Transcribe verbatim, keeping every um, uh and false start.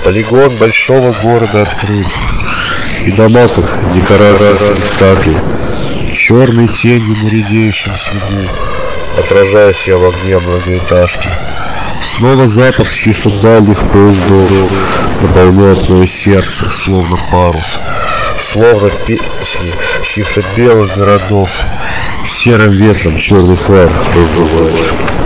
Полигон большого города открыт. И дома, как декорации спектакля, черной тенью на редеющем снегу, отражаясь я в огне многоэтажки. Снова запах чьих дальних поездов наполняет мое сердце, словно парус, словно песни чьих-то белых городов, серым ветром черный флаг раздувает.